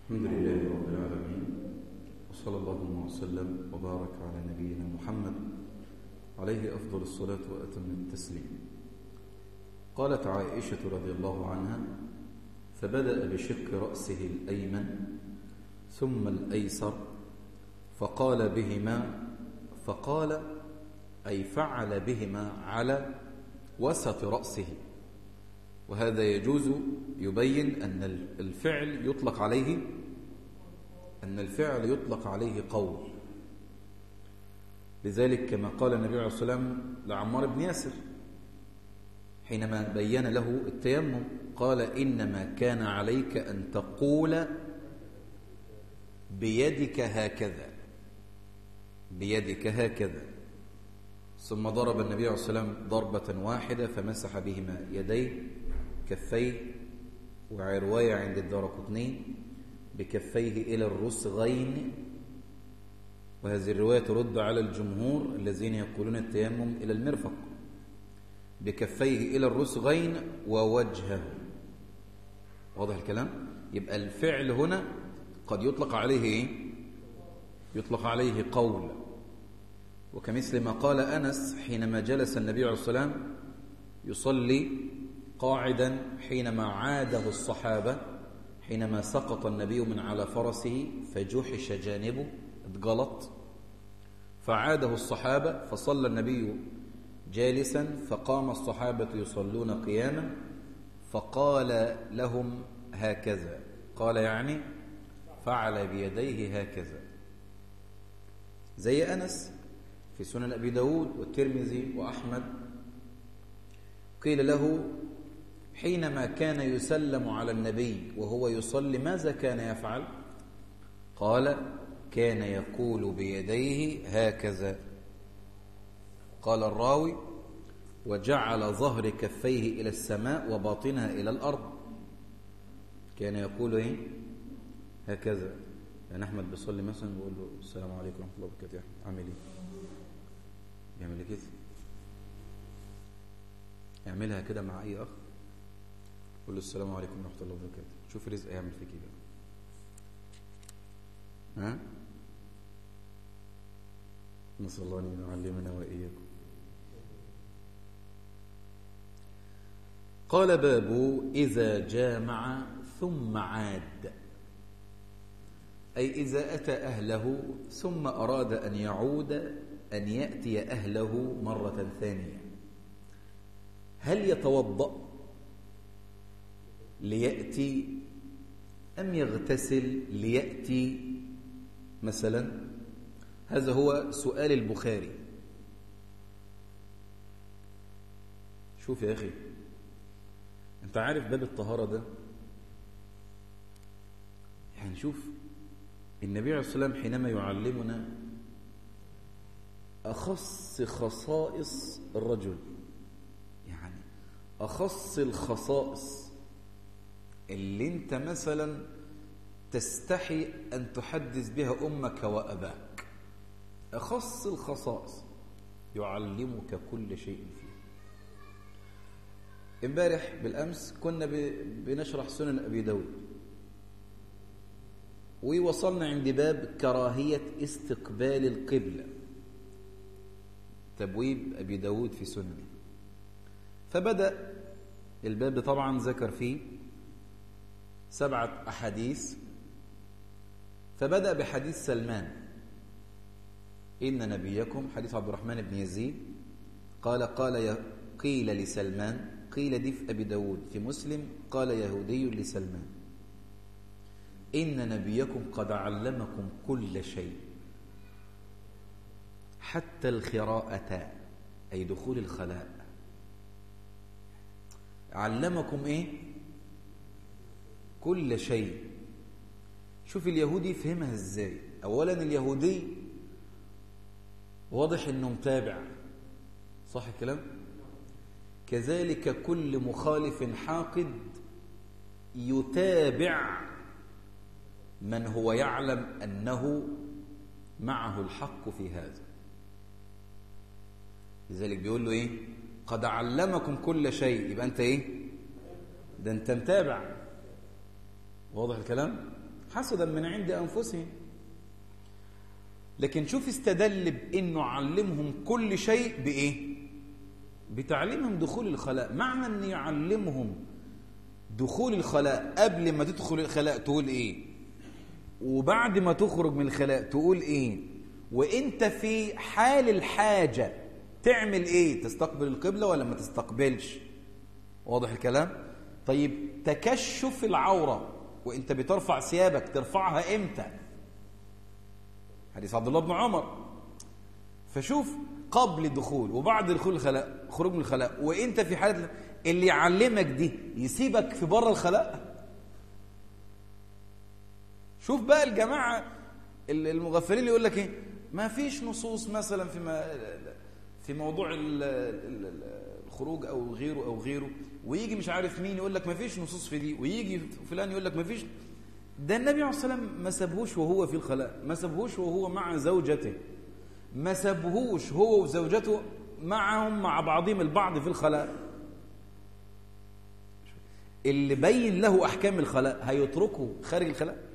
الحمد لله رب العالمين، وصلى الله وسلم وبارك على نبينا محمد عليه أفضل الصلاة وأتم التسليم. قالت عائشة رضي الله عنها: فبدأ بشق رأسه الأيمن ثم الأيسر فقال فعل بهما على وسط رأسه. وهذا يجوز، يبين أن الفعل يطلق عليه قول. لذلك كما قال النبي عليه الصلاة والسلام لعمار بن ياسر حينما بين له التيمم، قال: إنما كان عليك أن تقول بيدك هكذا. ثم ضرب النبي عليه الصلاة والسلام ضربة واحدة فمسح بهما يديه، كفيه، وعرواية عند الدارقطني بكفيه إلى الرسغين. وهذه الرواية ترد على الجمهور الذين يقولون التيمم إلى المرفق، بكفيه إلى الرسغين ووجهه. واضح الكلام؟ يبقى الفعل هنا قد يطلق عليه يطلق عليه قول. وكمثل ما قال أنس حينما جلس النبي عليه الصلاة والسلام يصلي قاعدا حينما عاده الصحابة، حينما سقط النبي من على فرسه فجحش جانبه، اتجلط، فعاده الصحابة فصلى النبي جالسا، فقام الصحابة يصلون قياما فقال لهم هكذا، قال يعني فعل بيديه هكذا، زي أنس في سنن أبي داود والترمذي وأحمد. قيل له حينما كان يسلم على النبي وهو يصلي ماذا كان يفعل؟ قال: كان يقول بيديه هكذا. قال الراوي: وجعل ظهر كفيه إلى السماء وباطنها إلى الأرض. كان يقول هكذا. يعني أحمد بيصلي مثلا بيقول له: السلام عليكم ورحمة الله وبركاته، عامل ايه؟ يعمل كده، يعملها كده مع أي أخ، قول له: السلام عليكم ورحمة الله وبركاته، شوف رزق يعمل فيك ايه بقى. نسأل الله أن يعلمنا وإياكم. قال: باب إذا جامع ثم عاد، أي إذا أتى أهله ثم أراد أن يعود، أن يأتي أهله مرة ثانية. هل يتوضأ ليأتي أم يغتسل ليأتي مثلا؟ هذا هو سؤال البخاري. شوف يا أخي، أنت عارف باب الطهارة ده، يعني شوف النبي عليه الصلاة والسلام حينما يعلمنا أخص خصائص الرجل، يعني أخص الخصائص اللي أنت مثلا تستحي أن تحدث بها أمك وأباك، أخص الخصائص يعلمك كل شيء فيه. امبارح بالأمس كنا بنشرح سنن أبي داود، ووصلنا عند باب كراهية استقبال القبلة، تبويب أبي داود في سننه. فبدأ الباب طبعا ذكر فيه 7 أحاديث، فبدأ بحديث سلمان: إن نبيكم، حديث عبد الرحمن بن يزيد، قيل لسلمان، قيل دي في أبي داود، في مسلم قال يهودي لسلمان: إن نبيكم قد علمكم كل شيء حتى الخراءة، أي دخول الخلاء. علمكم كل شيء. شوف اليهودي فهمها ازاي. أولا اليهودي واضح انه متابع، صح الكلام؟ كذلك كل مخالف حاقد يتابع من هو يعلم أنه معه الحق في هذا. لذلك بيقول له قد علمكم كل شيء، يبقى أنت ده أنت متابع. واضح الكلام؟ حسدا من عند أنفسهم. لكن شوف استدل بأنه علمهم كل شيء بإيه؟ بتعليمهم دخول الخلاء. معنى أن يعلمهم دخول الخلاء قبل ما تدخل الخلاء تقول إيه، وبعد ما تخرج من الخلاء تقول إيه، وإنت في حال الحاجة تعمل إيه، تستقبل القبلة ولا ما تستقبلش. واضح الكلام؟ طيب تكشف العورة وإنت بترفع ثيابك ترفعها إمتى؟ حديث عبد الله بن عمر. فشوف قبل الدخول وبعد دخول الخلاء، خروج من الخلاء، وإنت في حالة اللي يعلمك دي يسيبك في بره الخلاء. شوف بقى الجماعة المغفلين اللي يقول لك إيه، ما فيش نصوص مثلا في موضوع الخروج أو غيره، ويجي مش عارف مين يقول لك ما فيش نصوص في دي، ويجي فلان يقول لك ما فيش. ده النبي عليه الصلاة والسلام ما سابهوش وهو في الخلاء، ما سابهوش وهو مع زوجته، ما سابهوش هو وزوجته معهم مع بعضهم البعض في الخلاء. اللي بين له أحكام الخلاء هيتركه خارج الخلاء؟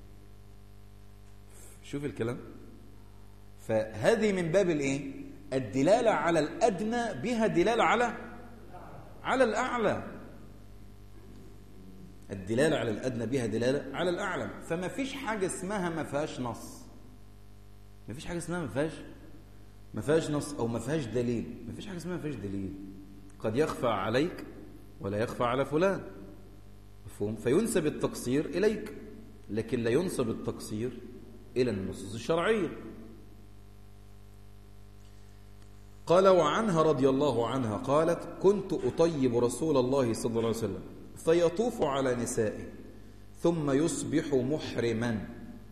شوف الكلام. فهذه من باب الايه؟ الدلالة على الأدنى بها دلالة على الأعلى. الدلالة على الأدنى بها دلالة على الأعلى. فما فيش حاجة اسمها ما فيهاش نص، ما فيش حاجة اسمها ما فيهاش نص أو ما فيهاش دليل. ما فيش حاجة اسمها ما فيهاش دليل. قد يخفى عليك ولا يخفى على فلان، مفهوم؟ فينسب التقصير إليك، لكن لا ينسب التقصير إلى النصوص الشرعية. قال وعنها رضي الله عنها قالت كنت أطيب رسول الله صلى الله عليه وسلم فيطوف على نسائه ثم يصبح محرما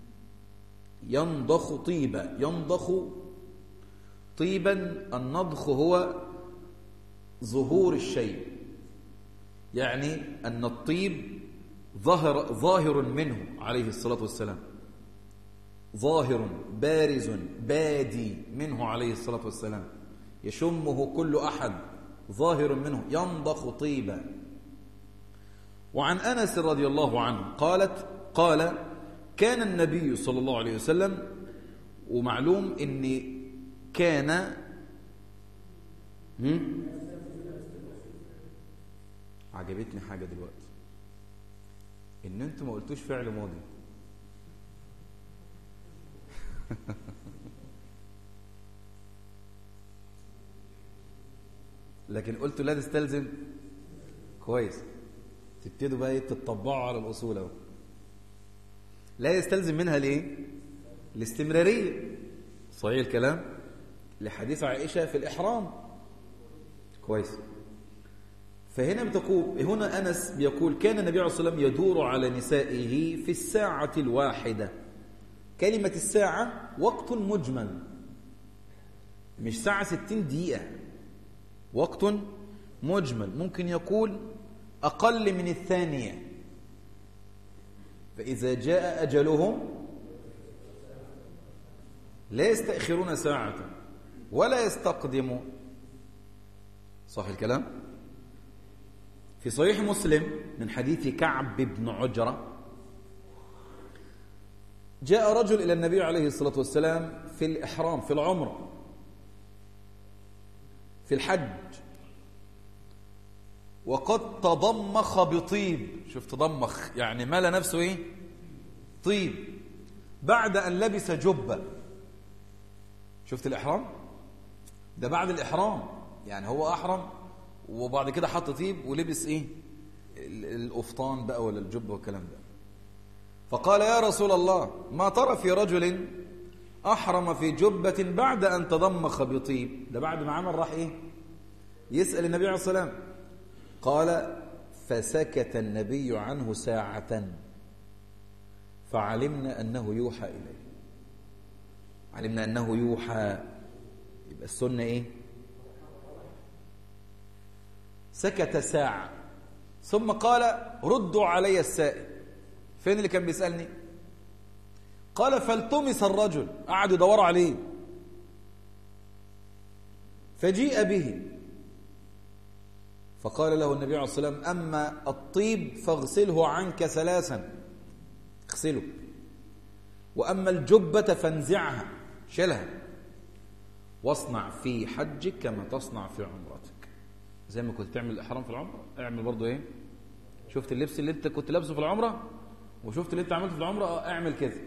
ينضخ طيبا. ينضخ طيبا، النضخ هو ظهور الشيء، يعني أن الطيب ظاهر منه عليه الصلاة والسلام، ظاهر بارز بادي منه عليه الصلاة والسلام، يشمه كل أحد، ظاهر منه، ينضخ طيبا. وعن أنس رضي الله عنه قال كان النبي صلى الله عليه وسلم، ومعلوم أن كان عجبتني حاجة دلوقتي، ان انتوا ما قلتوش فعل ماضي. لكن قلتوا لا تستلزم. كويس، تبتدوا بقى تتطبعوا على الاصول اهو. لا يستلزم منها ليه؟ الاستمرارية. صحيح الكلام، لحديث عائشة في الإحرام. كويس. فهنا بتقول، هنا أنس بيقول كان النبي عليه الصلاة والسلام يدور على نسائه في الساعة الواحدة. كلمة الساعة وقت مجمل، مش ساعة 60 دقيقة، وقت مجمل. ممكن يقول أقل من الثانية. فإذا جاء أجلهم لا يستأخرون ساعة ولا يستقدمون. صح الكلام؟ في صحيح مسلم من حديث كعب بن عجرة، جاء رجل إلى النبي عليه الصلاة والسلام في الإحرام، في العمرة، في الحج، وقد تضمخ بطيب. شوف تضمخ يعني مال نفسه ايه؟ طيب، بعد أن لبس جبة. شفت الإحرام؟ ده بعد الإحرام، يعني هو أحرم وبعد كده حط طيب ولبس ايه؟ القفطان بقى ولا الجبة والكلام ده. فقال يا رسول الله ما ترى في رجل أحرم في جبة بعد أن تضمخ بطيب؟ ده بعد ما عمل راح ايه؟ يسأل النبي عليه الصلاة والسلام. قال فسكت النبي عنه ساعة فعلمنا أنه يوحى إليه. علمنا أنه يوحى، يبقى السنة إيه؟ سكت ساعة ثم قال ردوا علي السائل. فين اللي كان بيسألني؟ قال فالتمس الرجل، قعدوا يدوروا عليه فجيء به فقال له النبي عليه الصلاة والسلام أما الطيب فاغسله عنك 3، اغسله. وأما الجبة فانزعها، شيلها، واصنع في حجك كما تصنع في عمرتك. زي ما كنت تعمل الإحرام في العمرة اعمل برضو ايه؟ شفت اللبس اللي انت كنت لابسه في العمرة وشفت اللي انت عملته في العمرة، اعمل كده.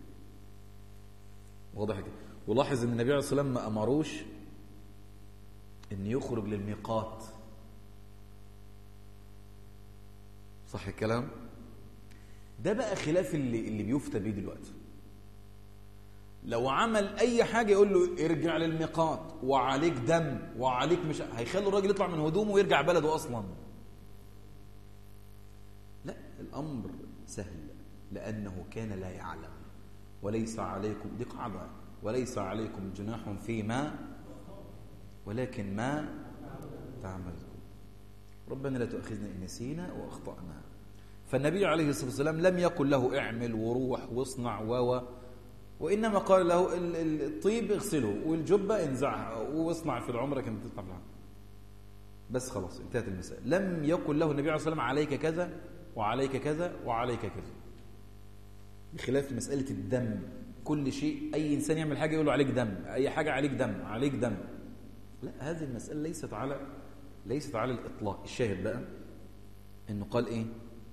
واضح كده. ولاحظ ان النبي عليه الصلاة والسلام ما أمروش ان يخرج للميقات. صح الكلام؟ ده بقى خلاف اللي بيفتى بيه دلوقتي. لو عمل اي حاجه يقول له ارجع للميقات وعليك دم وعليك، مش هيخلوا الراجل يطلع من هدومه ويرجع بلده اصلا. لا، الامر سهل، لانه كان لا يعلم. وليس عليكم، دي قاعده، وليس عليكم جناح فيما ولكن ما تعملون. ربنا لا تؤاخذنا ان نسينا واخطانا. فالنبي عليه الصلاه والسلام لم يقل له اعمل وروح واصنع وإنما قال له الطيب اغسله والجبة انزعها واصنع في العمرة كما تصنع في العمرة. بس خلاص انتهت المسألة. لم يقل له النبي عليه الصلاة والسلام عليك كذا وعليك كذا وعليك كذا، بخلاف مسألة الدم. كل شيء أي إنسان يعمل حاجة يقول له عليك دم، أي حاجة عليك دم، عليك دم. لا، هذه المسألة ليست على الإطلاق. الشاهد بقى إنه قال إيه؟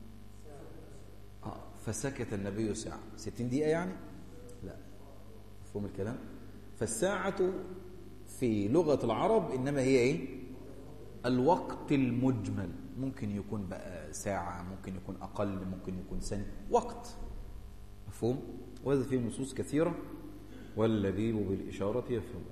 فسكت النبي ساعة. 60 دقيقة يعني؟ لا، مفهوم الكلام. فالساعة في لغة العرب إنما هي إيه؟ الوقت المجمل. ممكن يكون بقى ساعة، ممكن يكون أقل، ممكن يكون سنة، وقت. مفهوم؟ وهذا فيه نصوص كثيرة، واللبيب بالإشارة يفهم.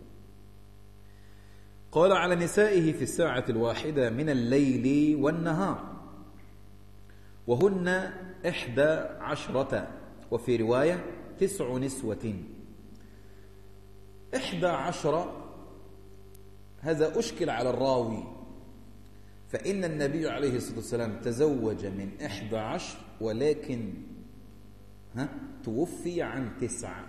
قال على نسائه في الساعة الواحدة من الليل والنهار، وهن 11، وفي رواية 9 نسوة. 11 هذا أشكل على الراوي، فإن النبي عليه الصلاة والسلام تزوج من 11، ولكن توفي عن 9.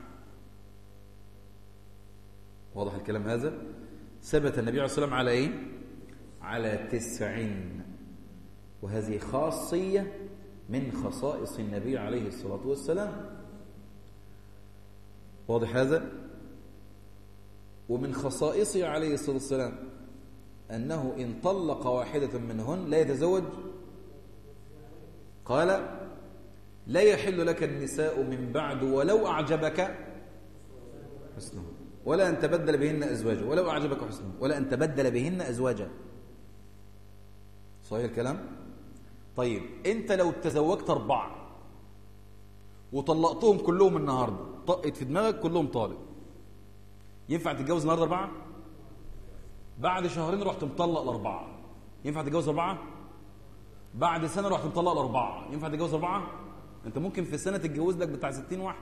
واضح الكلام هذا؟ ثبت النبي عليه الصلاة والسلام على إيه؟ على 9. وهذه خاصية من خصائص النبي عليه الصلاة والسلام. واضح هذا؟ ومن خصائصه عليه الصلاة والسلام أنه إن طلق واحدة منهن لا يتزوج. قال لا يحل لك النساء من بعد ولو أعجبك حسنه ولا أن تبدل بهن أزواجا، ولو أعجبك حسنه ولا أن تبدل بهن أزواجا. صحيح الكلام؟ طيب أنت لو تزوجت 4 وطلقتهم كلهم النهاردة، طقت في دماغك كلهم طالق، ينفع تتجوز النهاردة 4؟ بعد شهرين رحت مطلق ال4، ينفع تتجوز 4؟ بعد سنة رحت مطلق ال4، ينفع تتجوز 4؟ أنت ممكن في سنة تتجوز لك بتاع 60 واحد.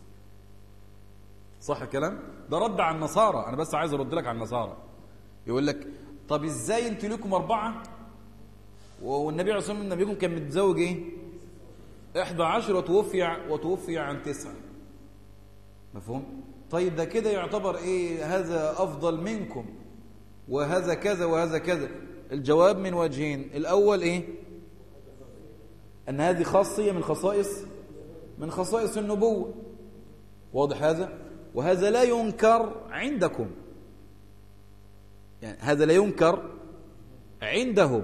صح الكلام؟ ده رد على النصارى. أنا بس عايز أرد لك على النصارى. يقول لك طب إزاي أنتوا لكم 4 والنبي عليه الصلاة والسلام نبيكم كان متزوج إيه؟ 11 وتوفي عن 9. مفهوم؟ طيب ده كده يعتبر إيه؟ هذا أفضل منكم وهذا كذا وهذا كذا. الجواب من وجهين. الأول إيه؟ أن هذه خاصية من خصائص النبوة. واضح هذا؟ وهذا لا ينكر عندكم، يعني هذا لا ينكر عندهم.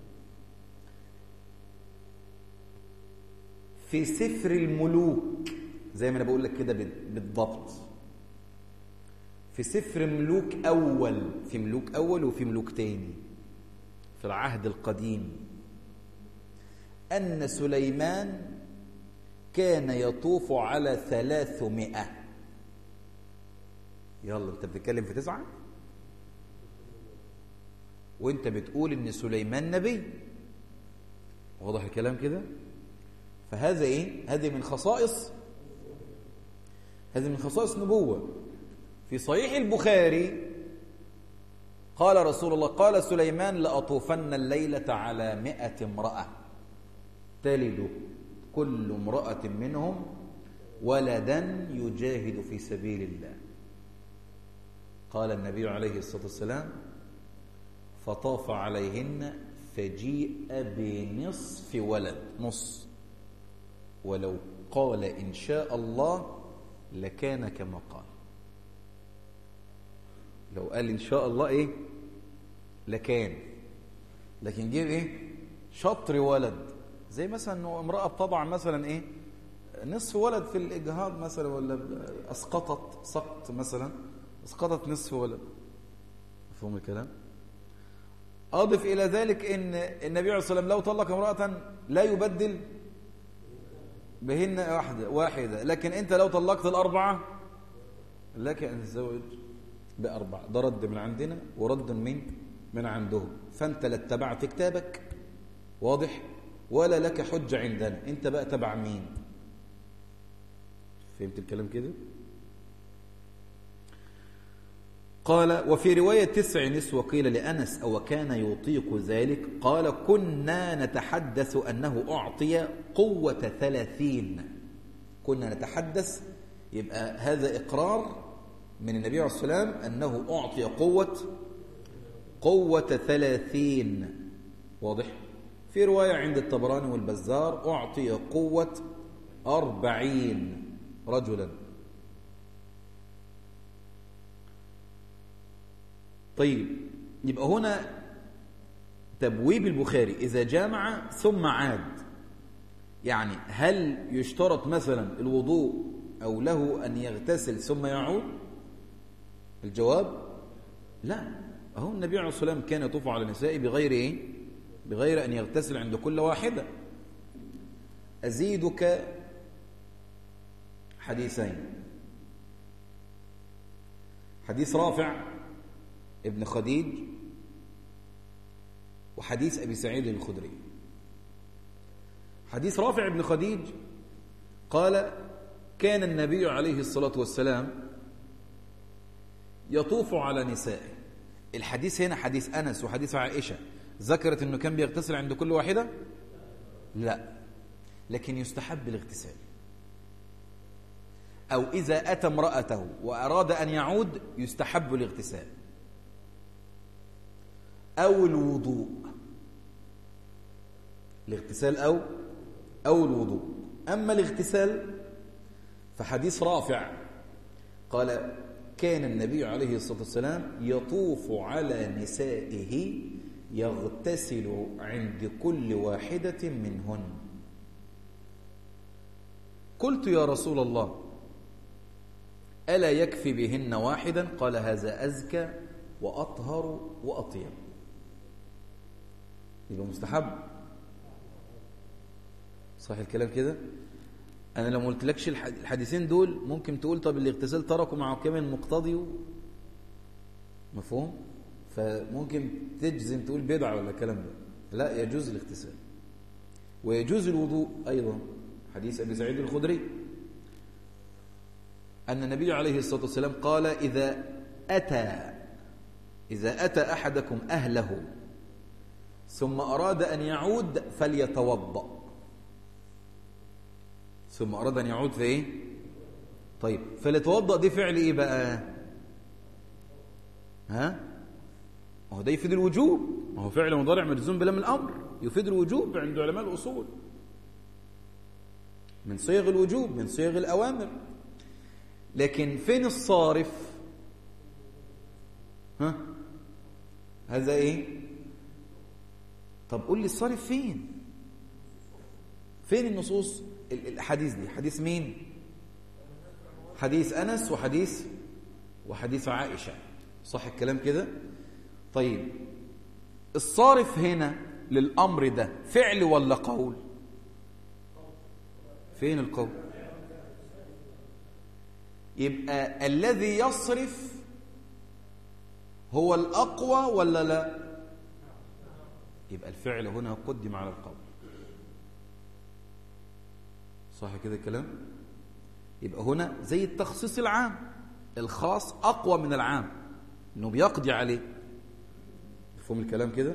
في سفر الملوك زي ما أنا بقول لك كده بالضبط، في سفر ملوك أول، في ملوك أول وفي ملوك تاني في العهد القديم، أن سليمان كان يطوف على 300. يلا أنت بتتكلم في 9 وأنت بتقول إن سليمان نبي. واضح الكلام كده؟ فهذا إيه؟ هذه من خصائص نبوة. في صحيح البخاري قال رسول الله قال سليمان لأطوفن الليلة على 100 امرأة تلد كل امرأة منهم ولدا يجاهد في سبيل الله. قال النبي عليه الصلاة والسلام فطاف عليهن فجيء بنصف ولد، نص. ولو قال إن شاء الله لكان كما قال. لو قال إن شاء الله إيه لكان، لكن جيب إيه شطر ولد، زي مثلا إنه امرأة بتضع مثلا إيه نصف ولد في الإجهاض مثلا، ولا أسقطت سقط مثلا، أسقطت نصف ولد. مفهوم الكلام؟ أضف إلى ذلك إن النبي عليه الصلاة والسلام لو طلق امرأة لا يبدل بهن واحدة، لكن أنت لو طلقت الأربعة لك أن تتزوج بأربعة. ده رد من عندنا ورد من عندهم، فأنت لا اتبعت كتابك واضح ولا لك حجة عندنا، أنت بقى تبع مين؟ فهمت الكلام كده؟ قال وفي رواية 9 نسوة قيل لأنس أو كان يطيق ذلك، قال كنا نتحدث أنه أعطي قوة 30. كنا نتحدث، يبقى هذا إقرار من النبي عليه الصلاة والسلام أنه أعطي قوة 30. واضح؟ في رواية عند الطبراني والبزار أعطي قوة 40 رجلا. طيب يبقى هنا تبويب البخاري إذا جامع ثم عاد، يعني هل يشترط مثلا الوضوء أو له أن يغتسل ثم يعود؟ الجواب لا. أهو النبي عليه الصلاة والسلام كان يطوف على النساء بغير إيه؟ بغير أن يغتسل عند كل واحدة. أزيدك حديثين، حديث رافع ابن خديج وحديث أبي سعيد الخدري. حديث رافع ابن خديج قال كان النبي عليه الصلاة والسلام يطوف على نسائه. الحديث هنا حديث أنس وحديث عائشة ذكرت أنه كان بيغتسل عند كل واحدة؟ لا، لكن يستحب الاغتسال، أو إذا أتى امرأته وأراد أن يعود يستحب الاغتسال أو الوضوء. الاغتسال أو الوضوء. أما الاغتسال فحديث رافع قال كان النبي عليه الصلاة والسلام يطوف على نسائه يغتسل عند كل واحدة منهن. قلت يا رسول الله ألا يكفي بهن واحدا؟ قال هذا أزكى وأطهر وأطيب. يبقى مستحب، صح الكلام كده؟ أنا لو ما قلتلكش الحديثين دول ممكن تقول طب الاغتسال تركوا مع كمان مقتضي، مفهوم؟ فممكن تجزم تقول بدعة ولا الكلام ده. لا، يجوز الاغتسال ويجوز الوضوء أيضا. حديث أبي سعيد الخدري أن النبي عليه الصلاة والسلام قال إذا أتى أحدكم أهله ثم أراد أن يعود فليتوضأ. ثم أراد أن يعود في إيه؟ طيب فليتوضأ دي فعل إيه بقى؟ ها؟ هو ده يفيد الوجوب، ما هو فعل مضارع مجزوم بلام الأمر يفيد الوجوب عند علماء الأصول، من صيغ الوجوب، من صيغ الأوامر. لكن فين الصارف؟ ها؟ هذا إيه؟ طب قول لي الصارف فين؟ فين النصوص الحديث دي؟ حديث مين؟ حديث أنس وحديث عائشة، صح الكلام كده؟ طيب الصارف هنا للأمر ده فعل ولا قول؟ فين القول؟ يبقى الذي يصرف هو الأقوى ولا لا؟ يبقى الفعل هنا قدم على القول، صح كده الكلام؟ يبقى هنا زي التخصيص العام، الخاص أقوى من العام إنه بيقضي عليه. مفهوم الكلام كده؟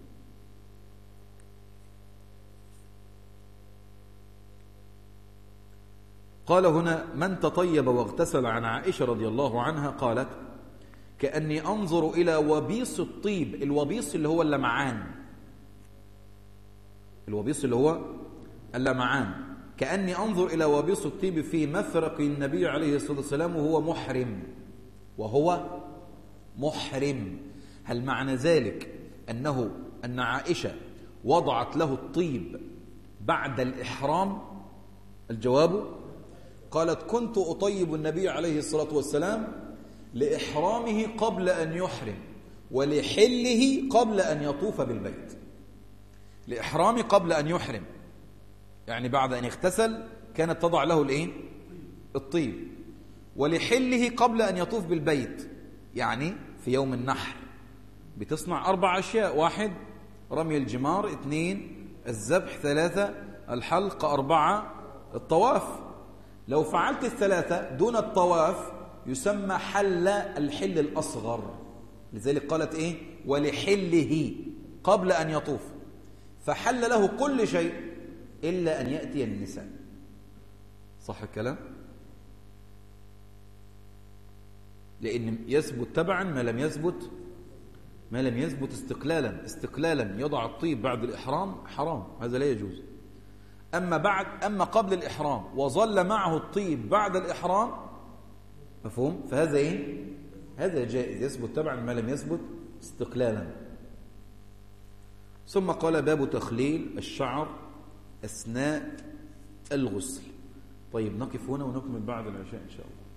قال هنا من تطيب واغتسل. عن عائشة رضي الله عنها قالت كأني أنظر إلى وبيص الطيب. الوبيص اللي هو اللمعان، الوبيص اللي هو اللمعان. كأني أنظر إلى وبيص الطيب في مفرق النبي عليه الصلاة والسلام وهو محرم. هل معنى ذلك أن عائشة وضعت له الطيب بعد الإحرام؟ الجواب قالت كنت أطيب النبي عليه الصلاة والسلام لإحرامه قبل أن يحرم ولحله قبل أن يطوف بالبيت. لإحرامه قبل أن يحرم يعني بعد أن اغتسل كانت تضع له الطيب، ولحله قبل أن يطوف بالبيت يعني في يوم النحر بتصنع 4 أشياء: 1 رمي الجمار، 2 الذبح، 3 الحلق، 4 الطواف. لو فعلت 3 دون الطواف يسمى الحل الأصغر، لذلك قالت ولحله قبل أن يطوف، فحل له كل شيء إلا أن يأتي النساء. صح الكلام؟ لأن يثبت تبعا ما لم يثبت استقلالا يضع الطيب بعد الإحرام حرام، هذا لا يجوز. أما قبل الإحرام وظل معه الطيب بعد الإحرام، مفهوم؟ فهذا هذا جائز، يثبت تبعا ما لم يثبت استقلالا. ثم قال باب تخليل الشعر أثناء الغسل. طيب نقف هنا ونكمل بعد العشاء إن شاء الله.